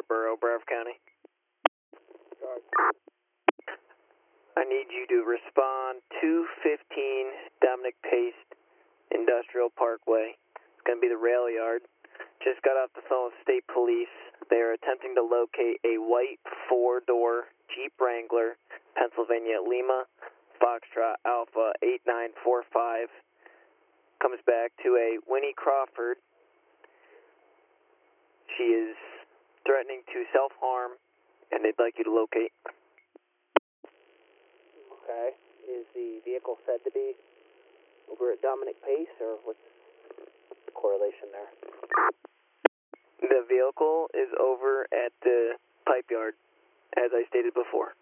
Borough, Broward County. I need you to respond 215 Dominic Pace Industrial Parkway. It's going to be the rail yard. Just got off the phone with state police. They are attempting to locate a white four-door Jeep Wrangler, Pennsylvania Lima, Foxtrot Alpha 8945. Comes back to a Winnie Crawford. She is threatening to self-harm, and they'd like you to locate. Okay. Is the vehicle said to be over at Dominic Pace, or what's the correlation there? The vehicle is over at the pipe yard, as I stated before.